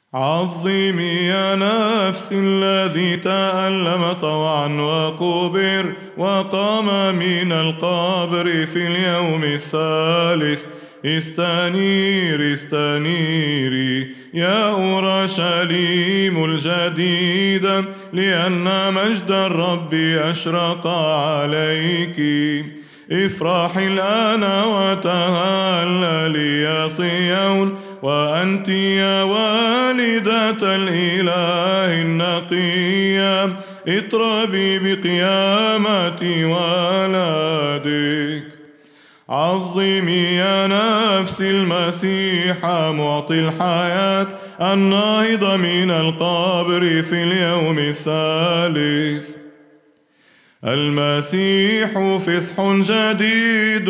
عظمي يا نفس الذي تألم طوعا وقبر وقام من القبر في اليوم الثالث. استنيري استنيري يا أورشليم الجديدة، لأن مجد الرب أشرق عليك. افرحي الآن وتهللي يا صيون، وأنت يا والدة الإله النقية اطربي بقيامة ولدك. عظمي يا نفس المسيح معطي الحياة الناهض من القبر في اليوم الثالث. المسيح فصح جديد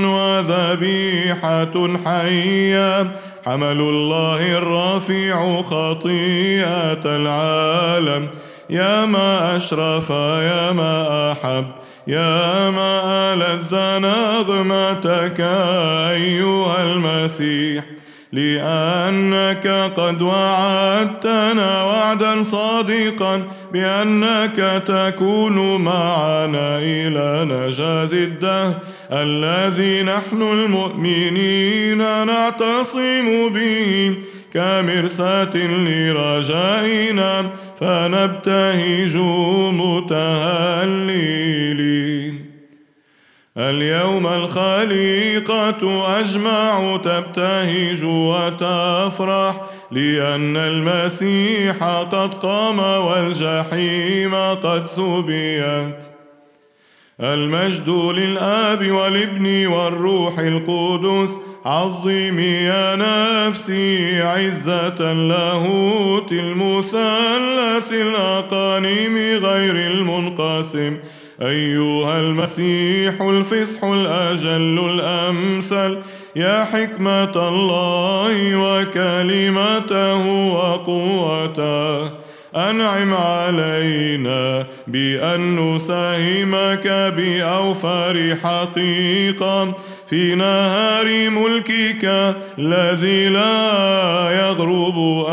وذبيحة حية، حمل الله الرافع خطيئة العالم. يا ما أشرف يا ما أحب يا ما ألذ نغمتك أيها المسيح، لأنك قد وعدتنا وعدا صادقا بأنك تكون معنا إلى نجاز الدهر، الذي نحن المؤمنين نعتصم به كمرساة لرجائنا، فنبتهج متهللين. اليوم الخليقة أجمع تبتهج وتفرح، لأن المسيح قد قام والجحيم قد سبيت. المجد للآب والابن والروح القدس. عظمي يا نفسي عزة اللاهوت المثلث الأقانيم غير المنقسم، أيها المسيح الفصح الأجل الأمثل، يا حكمة الله وكلمته وقوته. أنعم علينا بأن نساهمك بأوفر حقيقة في نهار ملكك الذي لا يغرب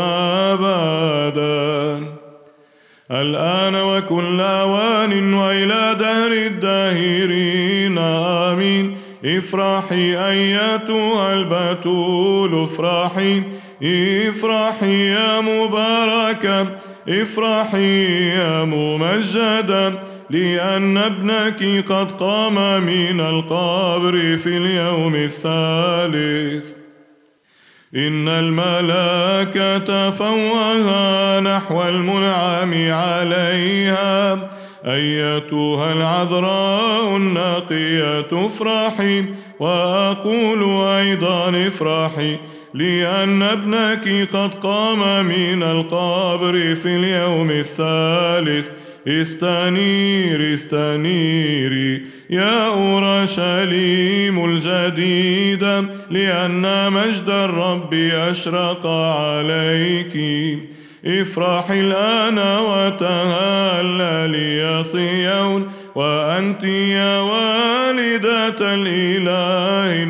أبدا، الآن وكل أوان وإلى دهر الداهرين آمين. افرحي أيتها البتول، افرحي افرحي يا مباركة، افرحي يا ممجدة، لأن ابنك قد قام من القبر في اليوم الثالث. إن الملائكة فوها نحو المنعم عليها، أيتها العذراء النقية افرحي، وأقول أيضا افرحي، لأن ابنك قد قام من القبر في اليوم الثالث. استنيري استنيري يا أورشليم الجديدة، لأن مجد الرب أشرق عليك. افرحي الآن وتهللي يا صيون، وأنت يا والدة الإله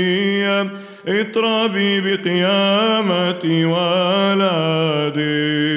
النقية اطربي بقيامة ولدك.